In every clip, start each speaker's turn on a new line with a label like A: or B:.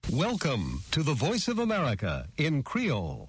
A: Welcome to the Voice of America in Creole.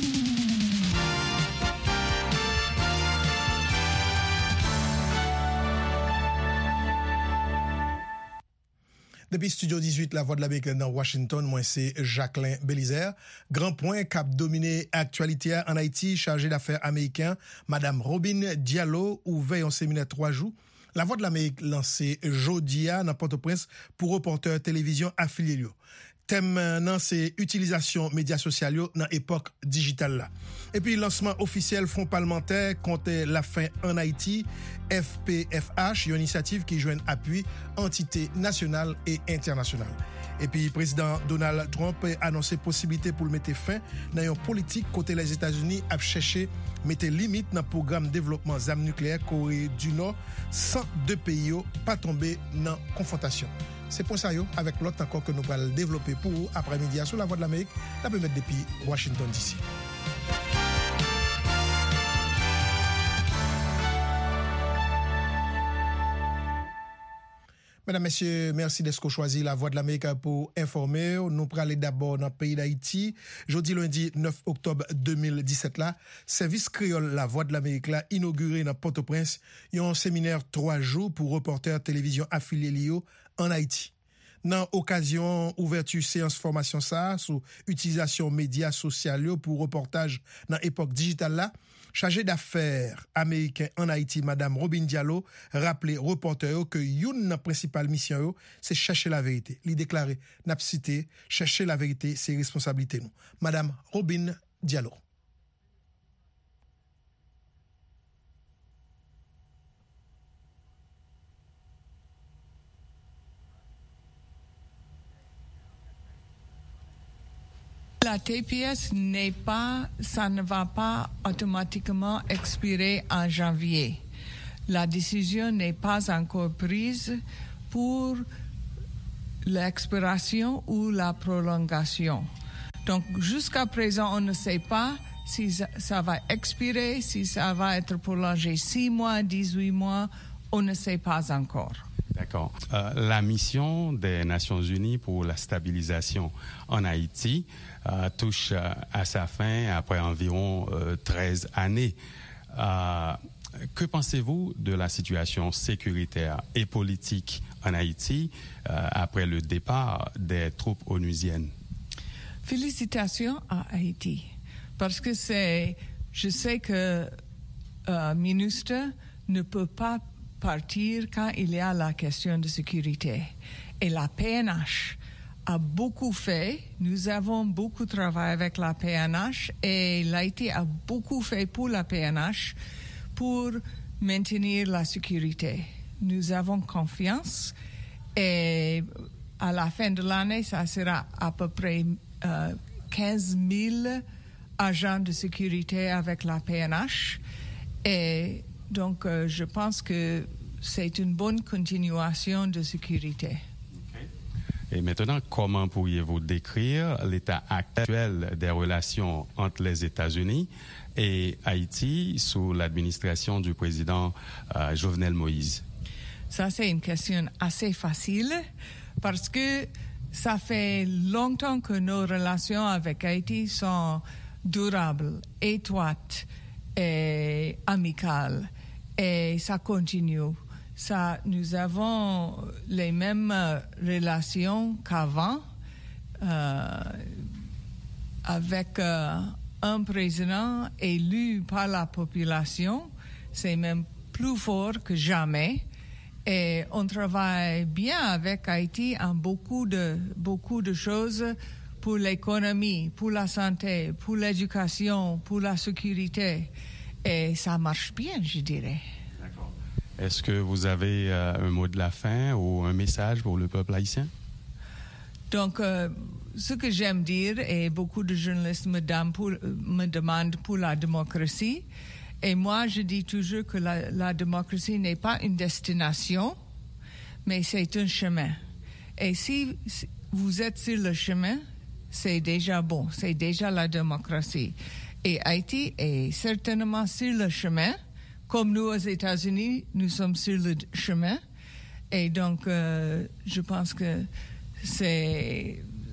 B: Depuis Studio 18, La Voix de l'Amérique dans Washington, moi c'est Jacqueline Bélizer. Grand point cap dominé actualité en Haïti, chargé d'affaires américain, Madame Robin Diallo, ouvert un séminaire 3 jours. La Voix de l'Amérique lancé Jodia dans Port-au-Prince pour reporters télévision affiliés. Thème nan c'est utilisation médias sociaux dans époque digitale là. Et puis lancement officiel Front parlementaire contre la faim en Haïti, FPFH, une initiative qui joint appui entité nationale et internationale. Et puis président Donald Trump a annoncé possibilité pour le mettre fin dans une politique côté les États-Unis a cherché mettre limite dans programme développement armes nucléaires Corée du Nord sans deux pays pas tomber dans confrontation. C'est pour ça avec l'autre encore que nous allons développer pour après-midi sur La Voix de l'Amérique, la permettre depuis Washington DC. Mesdames, Messieurs, merci d'être choisi La Voix de l'Amérique pour informer. Nous parlons d'abord dans le pays d'Haïti. Jeudi lundi 9 octobre 2017 là, service créole La Voix de l'Amérique là inauguré dans Port-au-Prince, un séminaire 3 jours pour reporters télévision affiliés Lio en Haïti. Dans occasion ouverture séance formation ça sur utilisation médias sociaux pour reportage dans époque digitale là, chargé d'affaires américain en Haïti Madame Robin Diallo rappelé reporter que une principale mission c'est chercher la vérité. Il déclaré n'a cité chercher la vérité c'est responsabilité nous. Madame Robin Diallo.
C: La TPS ça ne va pas automatiquement expirer en janvier. La décision n'est pas encore prise pour l'expiration ou la prolongation. Donc, jusqu'à présent, on ne sait pas si ça va expirer, si ça va être prolongé 6 mois, 18 mois, on ne sait pas encore.
D: D'accord. La mission des Nations Unies pour la stabilisation en Haïti touche à sa fin après environ 13 années. Que pensez-vous de la situation sécuritaire et politique en Haïti après le départ des troupes onusiennes?
C: Félicitations à Haïti, parce que je sais que ministre ne peut pas partir quand il y a la question de sécurité. Et la PNH a beaucoup fait. Nous avons beaucoup travaillé avec la PNH et l'Haïti a beaucoup fait pour la PNH pour maintenir la sécurité. Nous avons confiance et à la fin de l'année, ça sera à peu près 15 000 agents de sécurité avec la PNH et donc, je pense que c'est une bonne continuation de sécurité.
D: Okay. Et maintenant, comment pourriez-vous décrire l'état actuel des relations entre les États-Unis et Haïti sous l'administration du président Jovenel Moïse?
C: Ça, c'est une question assez facile parce que ça fait longtemps que nos relations avec Haïti sont durables, étroites et amicales. Et ça continue. Nous avons les mêmes relations qu'avant, avec un président élu par la population. C'est même plus fort que jamais. Et on travaille bien avec Haïti en beaucoup de choses pour l'économie, pour la santé, pour l'éducation, pour la sécurité. Et ça marche bien, je dirais.
D: D'accord. Est-ce que vous avez un mot de la fin ou un message pour le peuple haïtien?
C: Donc, ce que j'aime dire, et beaucoup de journalistes me demandent pour la démocratie, et moi je dis toujours que la démocratie n'est pas une destination, mais c'est un chemin. Et si vous êtes sur le chemin, c'est déjà bon, c'est déjà la démocratie. Et Haïti est certainement sur le chemin, comme nous aux États-Unis, nous sommes sur le chemin. Et donc, je pense que c'est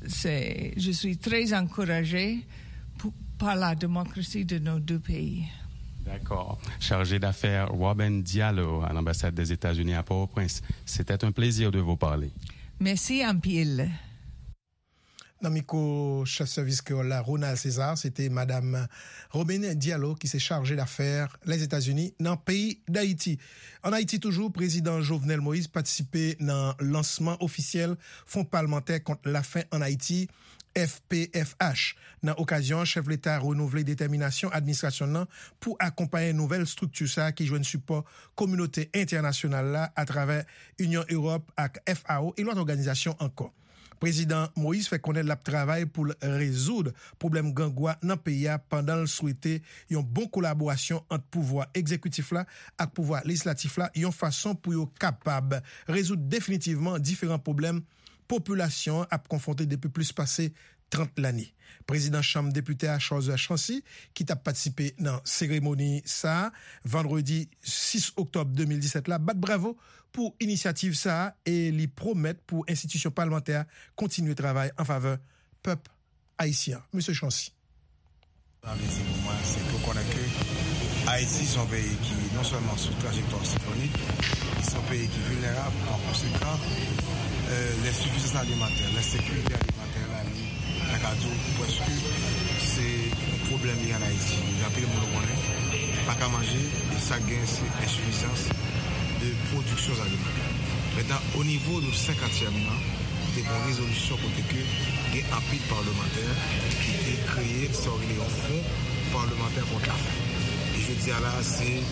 C: je suis très encouragée par la démocratie de nos deux pays.
D: D'accord. Chargé d'affaires Robin Diallo à l'ambassade des États-Unis à Port-au-Prince. C'était un plaisir de vous parler.
C: Merci en pile.
B: Dans micro chef service créole Ronald César, c'était Madame Robin Diallo qui s'est chargée d'affaires les États-Unis dans le pays d'Haïti. En Haïti toujours, président Jovenel Moïse participé dans le lancement officiel Fonds parlementaire contre la faim en Haïti, FPFH. Dans l'occasion, chef de l'État a renouvelé détermination administration pour accompagner une nouvelle structure ça qui joue support communauté internationale là à travers Union Europe et FAO et l'autre organisation encore. Président Moïse fait connaître le travail pour résoudre problème gangwa dans le pays pendant le souhaité une bonne collaboration entre pouvoir exécutif là et pouvoir législatif là, une façon pour être capable résoudre définitivement différents problèmes population a confronté depuis plus passé 30 l'année. Président Chambre député à Charles Chancy qui a participé dans la cérémonie ça vendredi 6 octobre 2017 là, bat bravo pour initiative ça et lui promettre pour institution parlementaire continuer travail en faveur peuple haïtien. Monsieur Chancy.
E: C'est pour connaître que Haïti est un pays qui non seulement sous trajectoire cyclonique, c'est un pays qui est vulnérable par conséquent l'insuffisance alimentaire, l'insécurité alimentaire la cadeau parce que c'est un problème en Haïti. Il y a plus de monde connaît, pas qu'à manger et ça gagne c'est insuffisance de production alimentaire. Maintenant au niveau de 50e des bonnes résolutions pour que il y a un pile parlementaire qui a été créé sur le fonds parlementaire contre la faim. Et je dis là c'est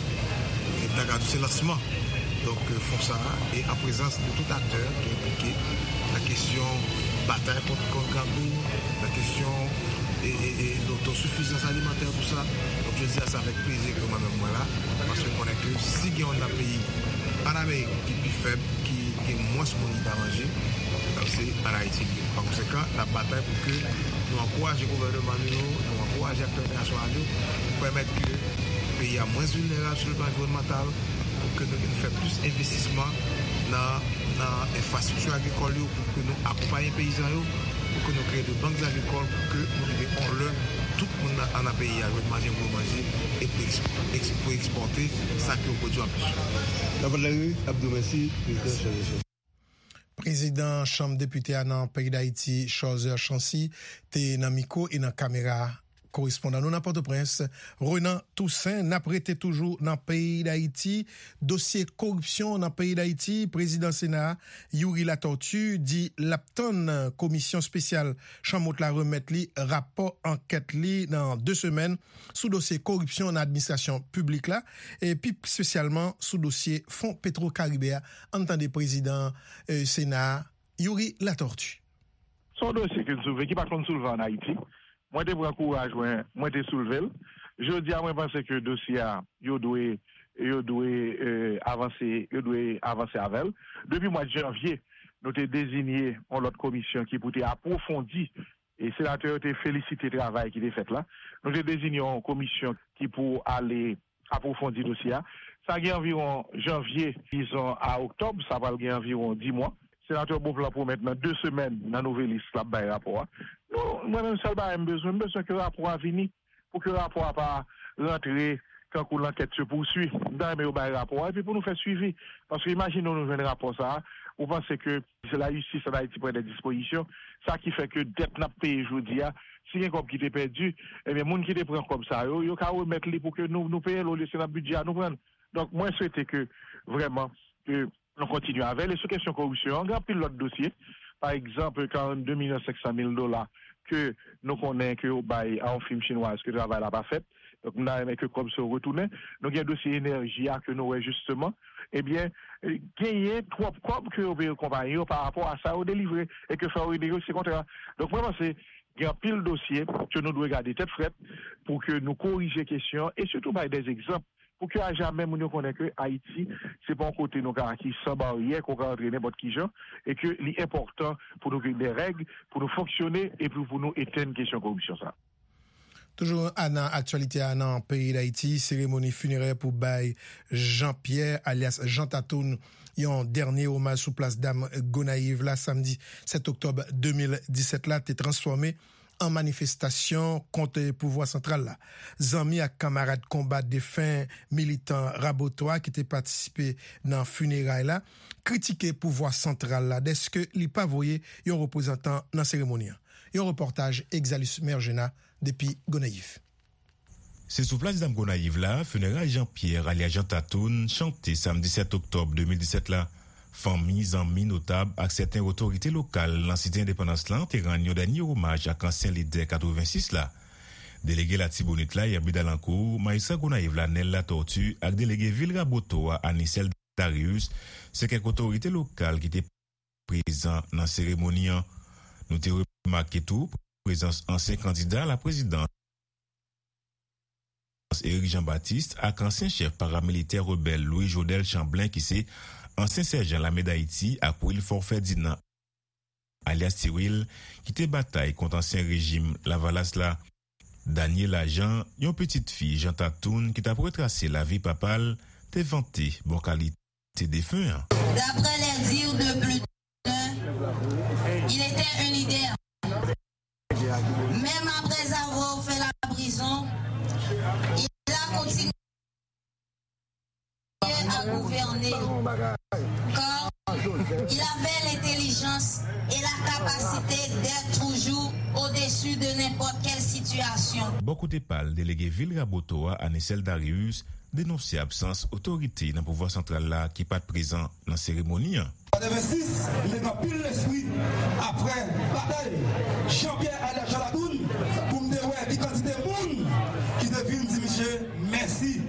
E: le lancement. Donc, font ça, et en présence de tout acteur qui est impliqué, la question bataille contre Gangou, la question et l'autosuffisance alimentaire, tout ça. Donc, je dis ça avec plaisir que moi-même, moi là, parce qu'on connaît que si on a un pays en Amérique qui est plus faible, qui est moins de à manger, c'est en Haïti. Par conséquent, la bataille pour que nous encourageons le gouvernement, nous encourageons les acteurs internationaux pour permettre que le pays soit moins vulnérable sur le plan environnemental, pour que nous fassions plus d'investissement dans l'infrastructure agricole, pour que nous accompagnions les paysans, pour que nous créions des banques agricoles, pour que nous ayons tout le monde dans le pays à manger pour manger et pour exporter ça que nous produisons en plus.
F: La Valérie Abdou Messi, président
B: Président Chambre député dans le pays d'Haïti, Charles Chancy, t'es dans micro et dans caméra. Correspondant nous dans Port-au-Prince, Renan Toussaint n'a prêté toujours dans le pays d'Haïti. Dossier corruption dans le pays d'Haïti, président Sénat, Yuri Latortue, dit l'apton commission spéciale Chambre la remettre li rapport enquête li dans 2 semaines sous dossier corruption dans l'administration publique là, et puis spécialement sous dossier Fonds Petro-Caribéa. Entendez président Sénat, Yuri Latortue.
G: Son dossier que nous soulevons, qui par contre soulevé en Haïti, moi, je prends courage, moi, je soulevé. Je dis à moi, pense que le dossier, il doit avancer avec elle. Depuis le mois de janvier, nous avons désigné l'autre commission qui pourrait approfondir, et le sénateur a félicité le travail qui est fait là. Nous avons désigné une commission qui pourrait aller approfondir le dossier. Ça a environ janvier, disons, à octobre, ça va gagner environ 10 mois. Sénateur Beauplan pour maintenant 2 semaines dans la nouvelle liste là bas rapport. Moi-même seul j'ai besoin que le rapport a fini pour que le rapport pas rentrer quand l'enquête se poursuit dans le rapport et puis pour nous faire suivi parce que imaginons nous un rapport ça vous pensez que c'est la justice en Haïti prend des dispositions ça qui fait que dette n'a payé aujourd'hui si un comme qui est perdu et bien monde qui te prend comme ça yo ka remettre li pour que nous payer le c'est dans budget nous prendre. Donc moi souhaite que vraiment que on continue avec les questions de corruption. On regarde l'autre dossier. Par exemple, 42 500 000 $ que nous connaissons que au bail à un film chinois que le travail n'a pas fait. Donc, nous avons que comme ça retourner. Donc, il y a un dossier énergie que nous avons justement. Eh bien, gagner 3 comme que nous compagnie par rapport à ça, au délivré et que faire renégocier contrat. Donc, vraiment, c'est il y a pile de dossiers que nous devons garder tête frette pour que nous corrigions les questions et surtout par des exemples. Pour que à jamais nous connaissons que Haïti, c'est pas un côté nous qui sans barrière qu'on va entraîner n'importe qui gens et que l'important pour nous créer des règles, pour nous fonctionner et pour nous éteindre question corruption ça.
B: Toujours à l'actualité dans le pays d'Haïti, cérémonie funéraire pour Baye Jean-Pierre alias Jean Tatoun, un dernier hommage sous place Dame Gonaïve là samedi 7 octobre 2017 là t'est transformé en manifestation contre le pouvoir central là. Zami à camarades combat défunt militants rabotois qui étaient participé dans funérailles là, critiquer pouvoir central là, est-ce que li pas voyé un représentant dans cérémonie. Un reportage Exalus Mergena depuis Gonaïve.
H: C'est sous place Dame Gonaïve là, funérailles Jean-Pierre alias Jean Tatoun, chanté samedi 7 octobre 2017 là. Familles, amis notables avec certaines autorités locales, dans cité indépendance là, te rendu dernier hommage à ancien leader 86 là. Délégué la Tibonite là, Yabi Dalancourt, Maïssa Gonaïve là, Nel la Tortue, avec délégué Ville Raboto à Anicel Darius, c'est quelques autorités locales qui étaient présentes dans la cérémonie. Nous te remarqué tout, présence ancien candidat à la présidence, Éric Jean-Baptiste, avec ancien chef paramilitaire rebelle Louis Jodel Chamblin, qui c'est ancien sergent l'armée d'Haïti, à Will Fort Ferdinand, alias Cyril, qui était bataille contre ancien régime Lavalas là. Daniel Agent, une petite fille, Jean Tatoun, qui t'a retracé la vie papale, t'es vanté, bon qualité des feux. Hein.
I: D'après les dires de plus d'un, il était un leader. Même après avoir fait la prison, il a continué à gouverner. Car il avait l'intelligence et la capacité d'être toujours au-dessus de n'importe quelle situation.
H: Beaucoup de pales délégué Ville Rabotoa à Nessel Darius dénonçait absence autorité dans le pouvoir central là qui pas présent dans la cérémonie.
J: En 2026, il est dans pile l'esprit après bataille Jean-Pierre alias Jean Tatoun pour me dire ouais, qui quantité de monde qui devine dit monsieur merci.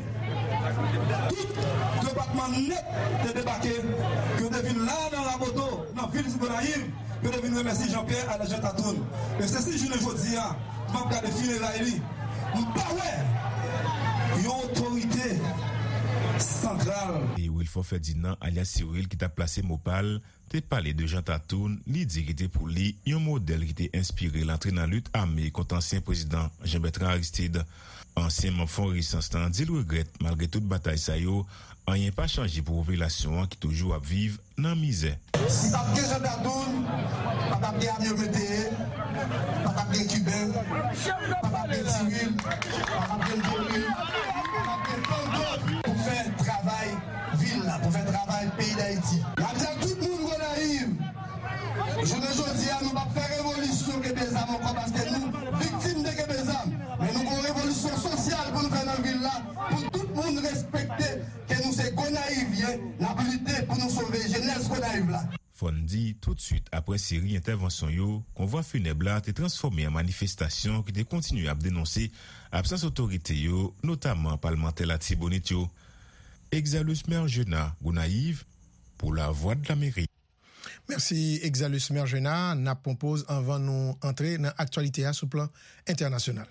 J: Tout département net de débarqué que devine là dans la moto dans ville de Gonaïve que devine remercier Jean-Pierre alias Jean Tatoun. Et ceci je ne dis pas, je vais regarder funérailles. Pas ouais. Une autorité centrale.
H: Et Wilford Ferdinand alias Cyril qui t'a placé Mopal, t'es parlé de Jean Tatoun, lui dit qu'il était pour lui un modèle qui était inspiré l'entrée dans la lutte armée contre ancien président Jean-Bertrand Aristide. Ancien enfant résistant dit le regrette malgré toute bataille ça yo, rien pas changé pour la population qui toujours à vivre dans la misère.
J: Si t'as bien Jean Tatoun, pas bien Amiomété, pas bien Cubain, pas bien Cyril, pas bien Dolly, pas bien pour faire travail ville là, pour faire travail pays d'Haïti. Il y a tout le monde Gonaïve. Je ne dis à nous pas faire révolution que des âmes encore parce que nous victimes de des âmes, mais nous avons une révolution sociale pour nous faire dans la ville là, pour tout le monde respecter que nous c'est Gonaïviens, la lutter pour nous sauver jeunesse Gonaïve là.
H: Fondi, tout de suite, après série intervention yo, convoi funèbre là t'est transformé en manifestation qui t'est continué à dénoncer absence autorité yo, notamment parlementaire la Tibonite yo. Exalus Mergena, Gonaïve, pour la voix de l'Amérique.
B: Merci Exalus Mergena, n'a propose avant nous entrer dans l'actualité à sous plan international.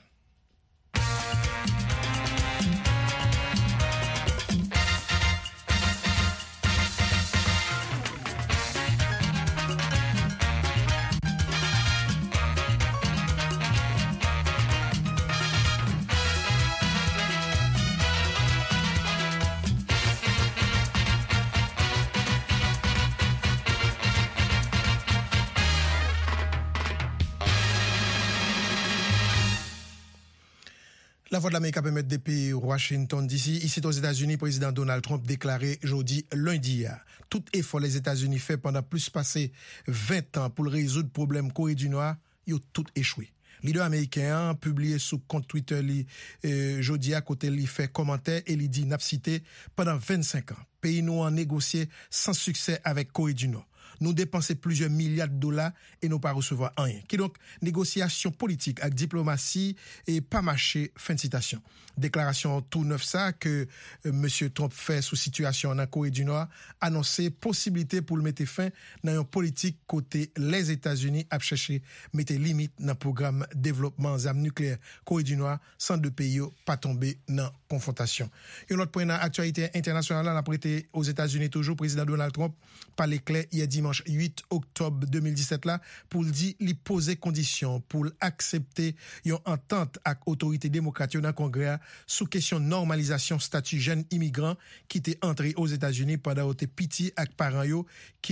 B: La voix de l'Amérique permet depuis Washington DC. Ici aux États-Unis, président Donald Trump déclaré jeudi lundi. Tout effort les États-Unis fait pendant plus passé 20 ans pour résoudre le problème Corée du Nord, ils ont tout échoué. Leader américain publié sous compte Twitter jeudi à côté il fait commentaire et il dit n'a cité pendant 25 ans. Pays nous a négocié sans succès avec Corée du Nord. Nous dépensons plusieurs milliards de dollars et nous pas recevoir rien. Qui donc négociation politique avec diplomatie et pas marché. Fin de citation. Déclaration tout neuf ça que monsieur Trump fait sous situation en Corée du Nord, annoncer possibilité pour le mettre fin dans une politique côté les États-Unis à chercher mettre limite dans programme développement armes nucléaires Corée du Nord sans deux pays pas tomber dans confrontation. Un autre point dans actualité internationale on a prêté aux États-Unis toujours président Donald Trump par l'éclair hier dimanche dimanche 8 octobre 2017 là pour le dire li poser condition pour accepter une entente avec autorité démocratique dans le Congrès sous question normalisation statut jeune immigrant qui était entré aux États-Unis pendant été petit avec parents yo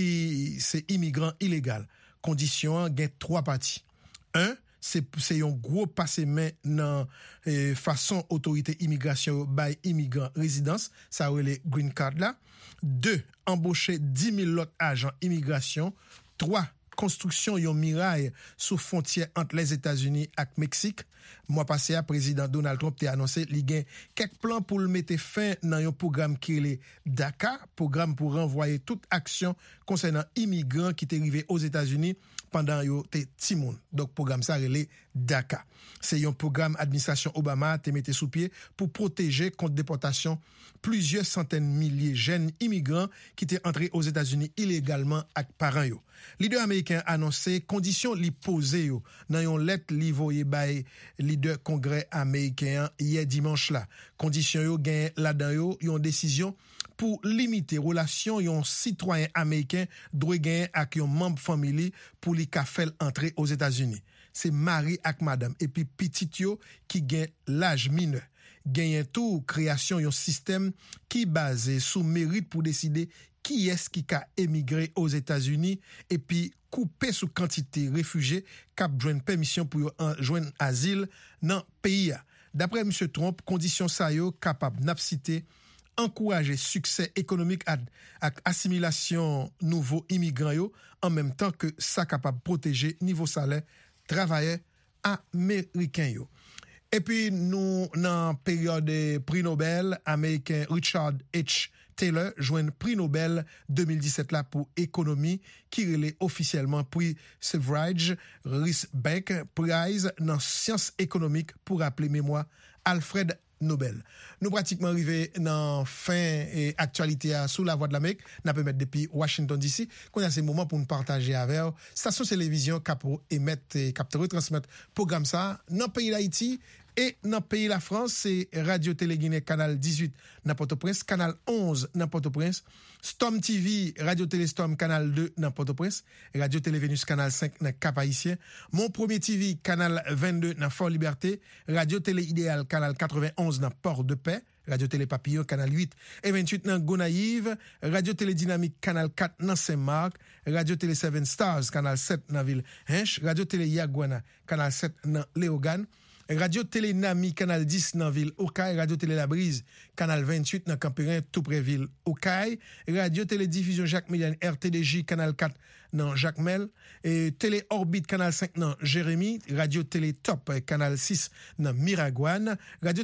B: qui c'est immigrant illégal. Condition gain trois parties. 1, c'est un gros passé main dans façon autorité immigration by immigrant résidence, ça les green card là. 2, embaucher 10 000 autres agents immigration. 3, construction yon miraille sous frontière entre les États-Unis et Mexique. Mois passé, le président Donald Trump a annoncé qu'il y a quelques plans pour le mettre fin dans un programme qui est le DACA, programme pour renvoyer toute action concernant immigrants qui étaient arrivés aux États-Unis pendant yo te timoun. Donc programme ça relé DACA. C'est un programme administration Obama te mette sous pied pour protéger contre déportation plusieurs centaines de milliers de jeunes immigrants qui étaient entrés aux États-Unis illégalement avec parents yo. Leader américain annoncé conditions li posé yo dans une lettre li voyé by leader congrès américain hier dimanche là. Conditions yo gain là-dedans yo une décision pour limiter relation yon citoyen américain doit gagner avec yon membre famille pour li ka fait entrer aux États-Unis. C'est mari ak madame et puis petit yo qui gagne l'âge mineur. Gagne tout création yon système qui basé sous mérite pour décider qui est-ce qui a émigré aux États-Unis et puis couper sous quantité réfugiés cap joindre permission pour joindre asile dans pays. D'après M. Trump, condition ça yo capable n'abciter encourager succès économique à assimilation nouveaux immigrants yo, en même temps que ça capable protéger niveau salaire travailleurs américains yo. Et puis nous dans période prix Nobel américain Richard H. Taylor joint prix Nobel 2017 là pour économie qui relève officiellement prix Severage Riesbeck Prize dans sciences économiques pour rappeler mémoire Alfred Nobel. Nous pratiquement arrivé dans fin et actualité sous la voix de l'Amérique, n'a pas mettre depuis Washington DC, qu'on a ces moments pour nous partager avec station télévision cap émettre cap retransmettre programme ça dans pays d'Haïti et dans pays la France, c'est Radio Télé Guinée canal 18 dans Port-au-Prince, canal 11 dans Port-au-Prince, Storm TV, Radio Télé Storm canal 2 dans Port-au-Prince, Radio Télé Vénus canal 5 dans Cap-Haïtien, Mon Premier TV canal 22 dans Fort-Liberté, Radio Télé Idéal canal 91 dans Port-de-Paix, Radio Télé Papillon canal 8 et 28 dans Gonaïve, Radio Télé Dynamique canal 4 dans Saint-Marc, Radio Télé 7 Stars canal 7 dans Ville Hinch, Radio Télé Yaguana canal 7 dans Léogane, Radio Télé Nami, canal 10 dans ville Okaï, Radio Télé La Brise, canal 28 dans Campérin, tout près ville Okaï, Radio Télé Diffusion Jacques Méliane, RTDJ, canal 4 dans Jacques Mel, et Télé Orbite, canal 5 dans Jérémy, Radio Télé Top, canal 6 dans Miragouane, Radio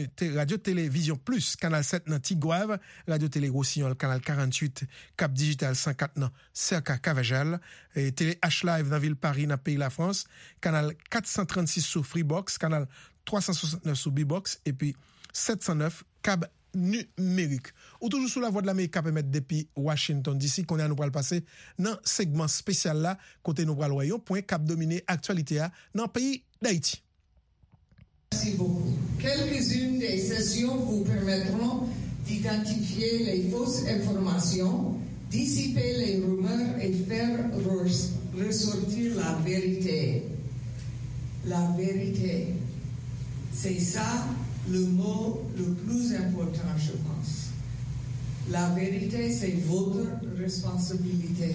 B: Télévision Plus, canal 7 dans Tigouave, Radio Télé Roussillon, canal 48, Cap Digital 104 dans Cerca Cavajal, et Télé H-Live dans Ville Paris, dans Pays la France, canal 436 sur Freebox, canal 369 sur Bbox, et puis 709 Cab numérique. Ou toujours sous la voie de l'Amérique à permettre depuis Washington DC qu'on a nous le passer dans segment spécial là côté nous le royaume point cap dominer actualité dans le pays d'Haïti.
K: Merci beaucoup. Quelques-unes des sessions vous permettront d'identifier les fausses informations, dissiper les rumeurs et faire ressortir la vérité. La vérité. C'est ça le mot le plus important, je pense. La vérité, c'est votre responsabilité.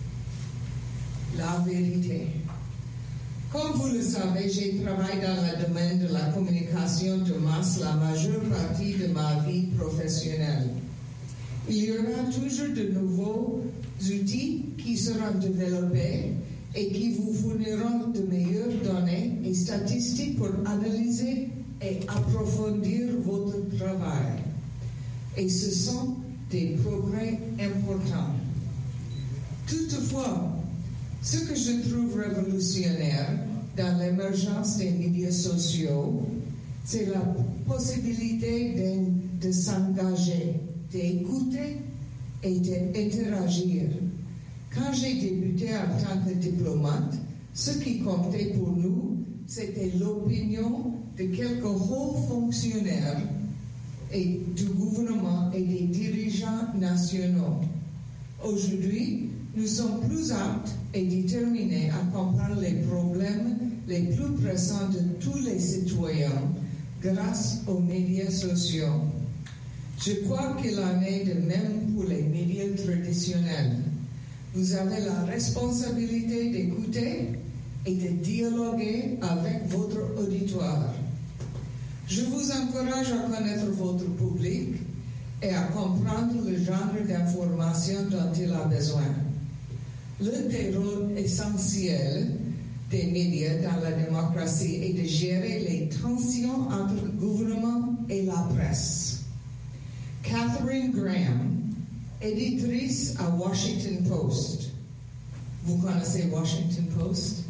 K: La vérité. Comme vous le savez, j'ai travaillé dans le domaine de la communication de masse la majeure partie de ma vie professionnelle. Il y aura toujours de nouveaux outils qui seront développés et qui vous fourniront de meilleures données et statistiques pour analyser et approfondir votre travail. Et ce sont des progrès importants. Toutefois, ce que je trouve révolutionnaire dans l'émergence des médias sociaux, c'est la possibilité de s'engager, d'écouter et d'interagir. Quand j'ai débuté en tant que diplomate, ce qui comptait pour nous, c'était l'opinion de quelques hauts fonctionnaires et du gouvernement et des dirigeants nationaux. Aujourd'hui, nous sommes plus aptes et déterminés à comprendre les problèmes les plus pressants de tous les citoyens grâce aux médias sociaux. Je crois qu'il en est de même pour les médias traditionnels. Vous avez la responsabilité d'écouter et de dialoguer avec votre auditoire. Je vous encourage à connaître votre public et à comprendre le genre d'informations dont il a besoin. L'un des rôles essentiels des médias dans la démocratie est de gérer les tensions entre le gouvernement et la presse. Catherine Graham, éditrice à Washington Post. Vous connaissez Washington Post?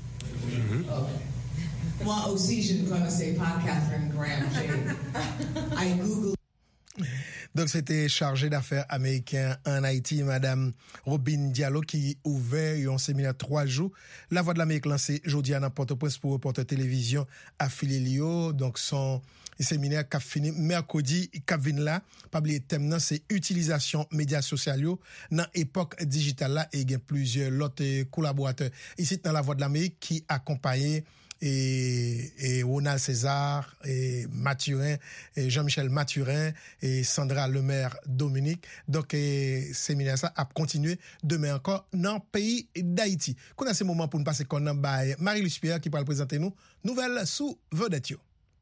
K: Okay. Moi aussi, je ne connaissais pas Catherine Graham. I Google.
B: Donc, c'était chargé d'affaires américain en Haïti, Madame Robin Diallo, qui ouvert un séminaire 3 jours. La Voix de l'Amérique lancé jeudi à Port-au-Prince pour reporter télévision affilié Lio. Donc, son séminaire qui a fini mercredi, qui vient là. Pas oublier thème, c'est utilisation médias sociaux dans l'époque digitale là. Et il y a plusieurs autres collaborateurs ici dans La Voix de l'Amérique qui accompagnent et Ronald César et Mathurin et Jean-Michel Mathurin et Sandra Lemaire Dominique. Donc séminaire ça a continué demain encore dans le pays d'Haïti. Qu'on a ce moment pour nous passer qu'on a Marie-Luce Pierre qui va présenter nous nouvelles sous vedette.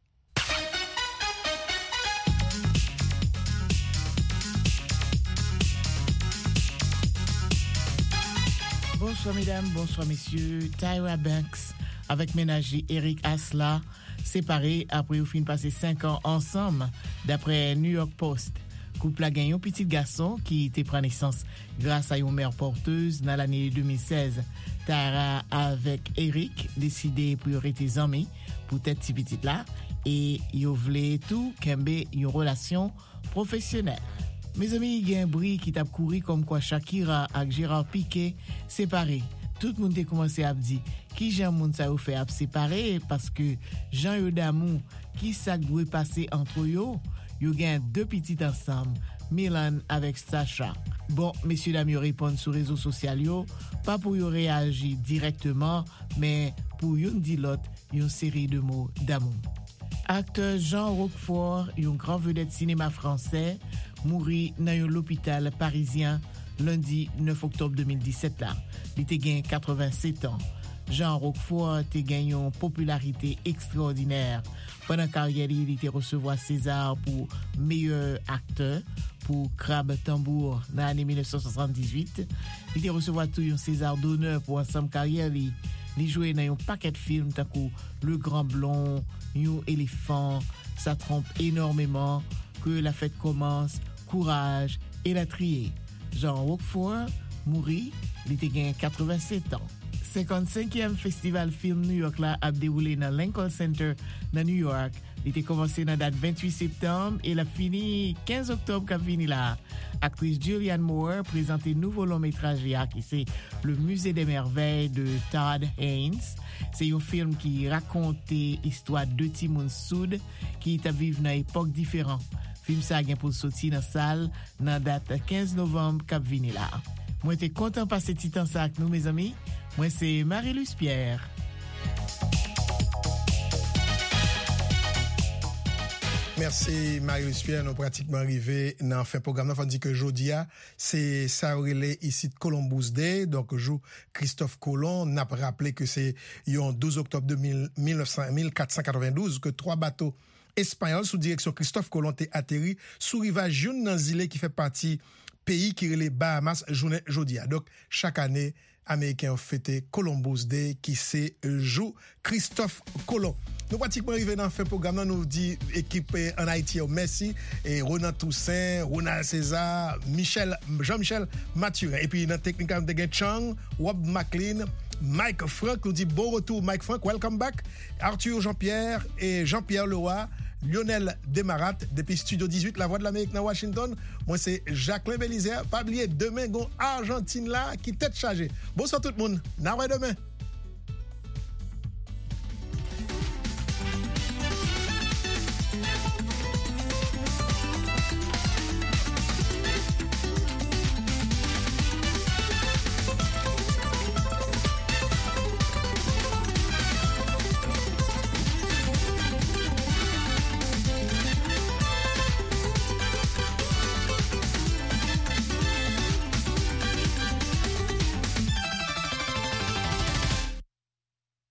L: Bonsoir mesdames, bonsoir messieurs. Tyra Banks avec ménager Eric Asla, séparés après au fin passé 5 ans ensemble, d'après New York Post. Couple a gagné un petit garçon qui était pris naissance grâce à une mère porteuse dans l'année 2016. Tyra avec Eric décidé pour arrêter des amis pour tête petit petit là et ils voulaient tout kembe une relation professionnelle. Mes amis, il y a un bruit qui t'a couru comme quoi Shakira et Gérard Piqué séparés. Tout le monde a commencé à dire qui Jean moun ça fait à séparer parce que Jean yo d'amour qui ça doit passer entre eux. Yo gagne 2 petites ensemble, Milan avec Sacha. Bon, messieurs dames, yo répondent sur réseaux sociaux, pas pour yo réagir directement, mais pour yon di l'autre une série de mots d'amour. Acteur Jean Roquefort, une grande vedette cinéma français, mouri dans l'hôpital parisien lundi 9 octobre 2017 là. Il était gagné 87 ans. Jean Roquefort a gagné une popularité extraordinaire. Pendant la carrière, il était recevoir César pour meilleur acteur pour Crabe Tambour dans l'année 1978. Il était recevoir tout un César d'honneur pour ensemble carrière. Il jouait dans un paquet de films tant que Le Grand Blond, New Éléphant, ça trompe énormément, Que la fête commence, Courage et La Triée. Jean Roquefort mourit, il était gagné 87 ans. 55e Festival Film New York là a déroulé dans Lincoln Center dans New York. Il était commencé dans la date 28 septembre et l'a fini 15 octobre qu'a fini là. Actrice Julianne Moore présentait nouveau long métrage qui c'est Le Musée des Merveilles de Todd Haynes. C'est un film qui raconte l'histoire de Timon Soud qui est à vivre dans une époque différente. Film ça a pour sortir dans la salle dans la date 15 novembre qu'a fini là. Moi j'étais content de passer petit temps ça avec nous mes amis. Moi c'est Marie-Luce Pierre.
B: Merci Marie-Luce Pierre, nous pratiquement arrivés dans le fin programme. On dit que Jodia, c'est ça relais ici de Columbus Day. Donc, joue Christophe Colomb n'a rappelé que c'est le 12 octobre 1492 que 3 bateaux espagnols sous direction Christophe Colomb ont atterri sous rivage June dans l'île qui fait partie pays qui relève Bahamas journée Jodia. Donc, chaque année, Américains ont fêté Columbus Day qui c'est jour Christophe Colomb. Nous pratiquement arrivés dans le fin programme, nous dit équipe en Haïti, merci, et Ronan Toussaint, Ronald César, Jean-Michel Mathurin. Et puis dans la technique, nous avons Chang, Wab McLean, Mike Frank, nous dit bon retour Mike Frank, welcome back, Arthur Jean-Pierre et Jean-Pierre Leroy, Lionel Desmarat, depuis Studio 18, La Voix de l'Amérique dans Washington. Moi c'est Jacqueline Bélizer, pas oublier demain, Argentine là, qui tête chargée. Bonsoir tout le monde, n'a demain.